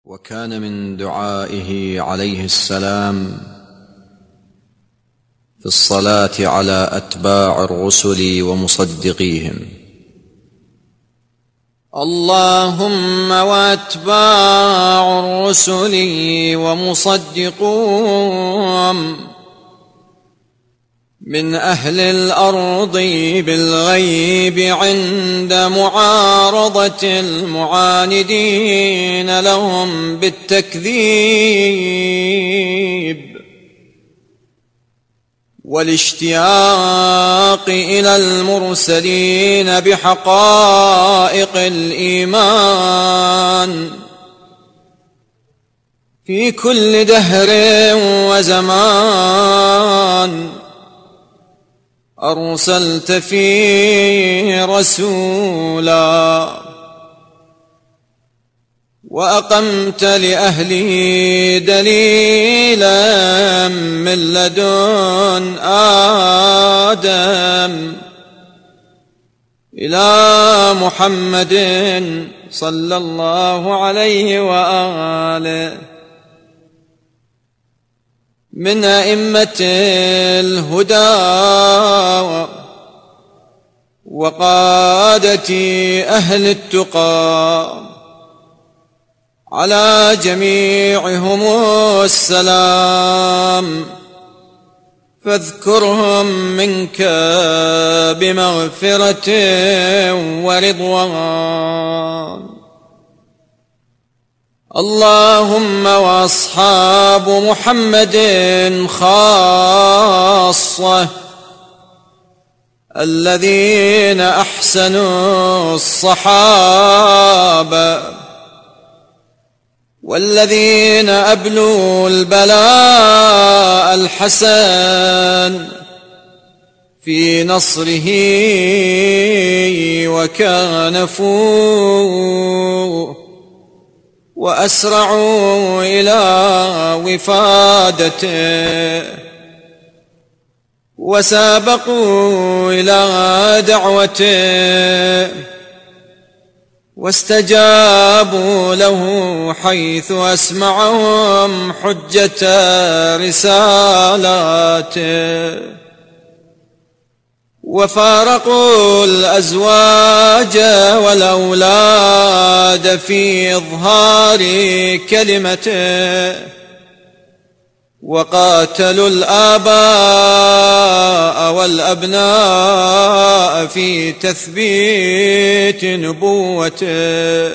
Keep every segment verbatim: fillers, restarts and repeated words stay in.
وكان من دعائه عليه السلام في الصلاة على أتباع الرسل ومصدقيهم: اللهم وأتباع الرسل ومصدقوهم من أهل الأرض بالغيب عند معارضة المعاندين لهم بالتكذيب والاشتياق إلى المرسلين بحقائق الإيمان في كل دهر وزمان أرسلت فيه رسولا وأقمت لأهله دليلا من لدن آدم إلى محمد صلى الله عليه وآله من أئمة الهدى وقادة أهل التقى على جميعهم السلام، فاذكرهم منك بمغفرة ورضوان. اللهم وأصحاب محمد خاصة الذين أحسنوا الصحابة والذين أبلوا البلاء الحسن في نصره وكانفوه وأسرعوا إلى وفادته وسابقوا إلى دعوته واستجابوا له حيث أسمعهم حجة رسالاته وفارقوا الأزواج والأولاد في إظهار كلمته وقاتلوا الآباء والأبناء في تثبيت نبوته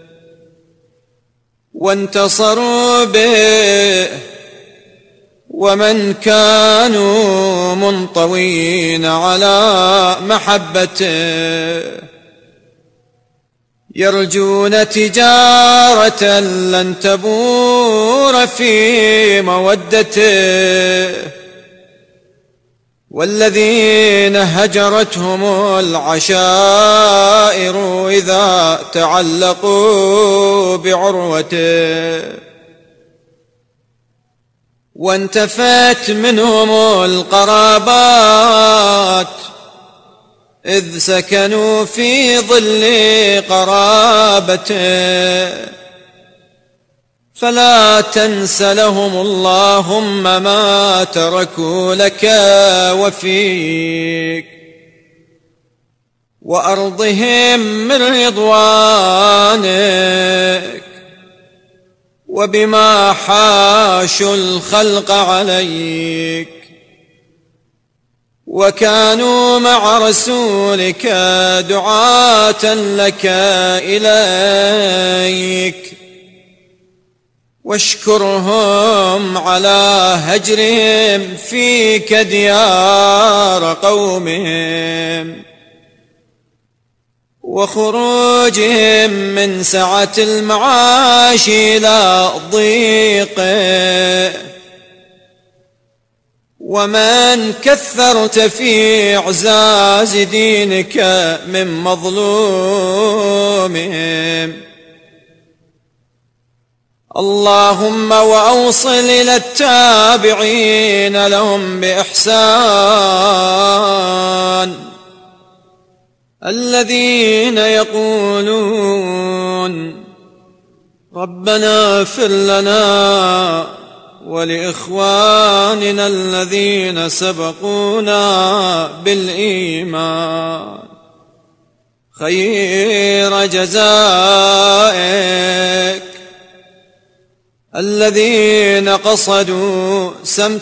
وانتصروا به ومن كانوا منطوين على محبته يرجون تجارة لن تبور في مودته والذين هجرتهم العشائر إذا تعلقوا بعروته وانتفت منهم القرابات إذ سكنوا في ظل قرابته فلا تنس لهم اللهم ما تركوا لك وفيك وأرضهم من رضوانك وبما حاشوا الخلق عليك وكانوا مع رسولك دعاة لك إليك واشكرهم على هجرهم فيك ديار قومهم وخروجهم من سعة المعاش إلى ضيقه ومن كثرت في إعزاز دينك من مظلومهم اللهم وأوصل إلى التابعين لهم بإحسان الذين يقولون ربنا اغفر لنا ولإخواننا الذين سبقونا بالإيمان خير جزائك الذين قصدوا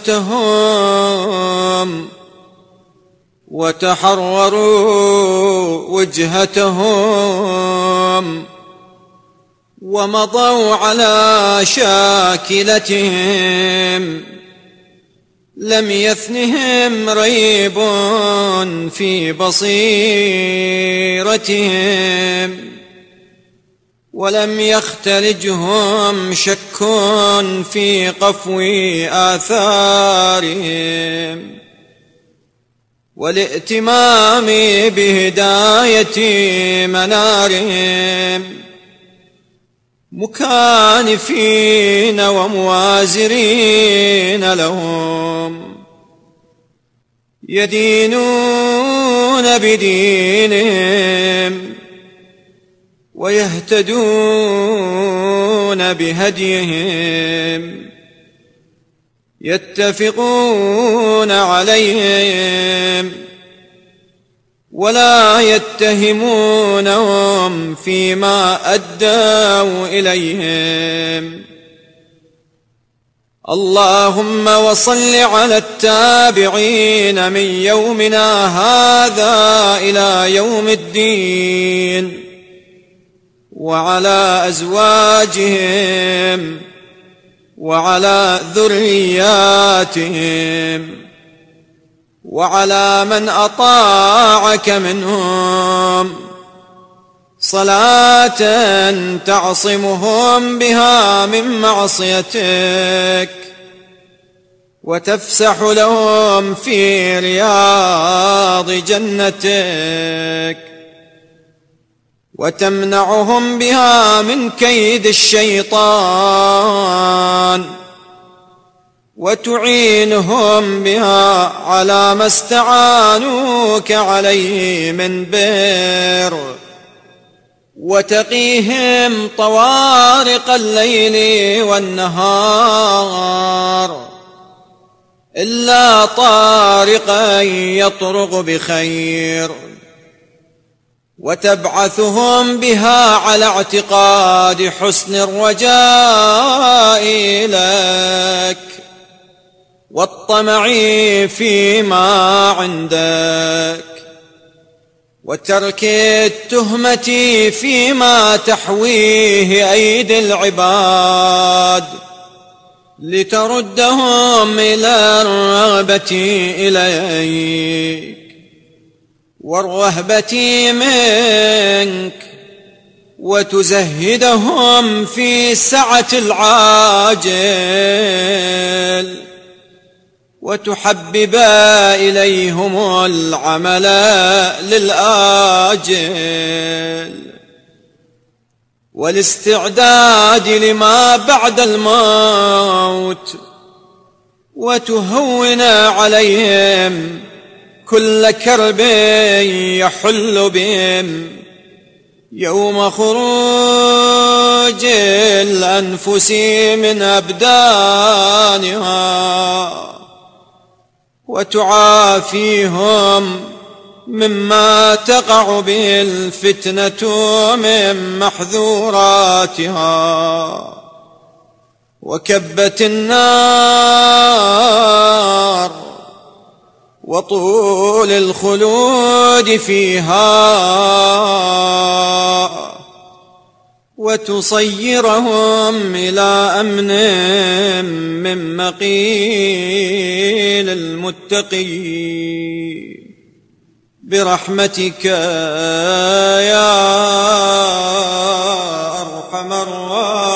سمتهم وتحرروا وجهتهم ومضوا على شاكلتهم لم يثنهم ريب في بصيرتهم ولم يختلجهم شك في قفو آثارهم والائتمام بهداية منارهم مكانفين وموازرين لهم يدينون بدينهم ويهتدون بهديهم يتفقون عليهم ولا يتهمونهم فيما أدوا إليهم. اللهم وصل على التابعين من يومنا هذا إلى يوم الدين وعلى أزواجهم وعلى ذرياتهم وعلى من أطاعك منهم صلاة تعصمهم بها من معصيتك وتفسح لهم في رياض جنتك وتمنعهم بها من كيد الشيطان وتعينهم بها على ما استعانوك عليه من بر وتقيهم طوارق الليل والنهار إلا طارقا يطرق بخير وتبعثهم بها على اعتقاد حسن الرجاء لك والطمع فيما عندك وترك التهمة فيما تحويه أيدي العباد لتردهم إلى الرغبة إليك والرهبة منك وتزهدهم في سعة العاجل وتحبب إليهم العمل للآجل والاستعداد لما بعد الموت وتهون عليهم كل كرب يحل بهم يوم خروج الأنفس من أبدانها وتعافيهم مما تقع به الفتنة من محذوراتها وكبت النار وطول الخلود فيها وتصيرهم إلى أمن من مقيل المتقين برحمتك يا أرحم الراحمين.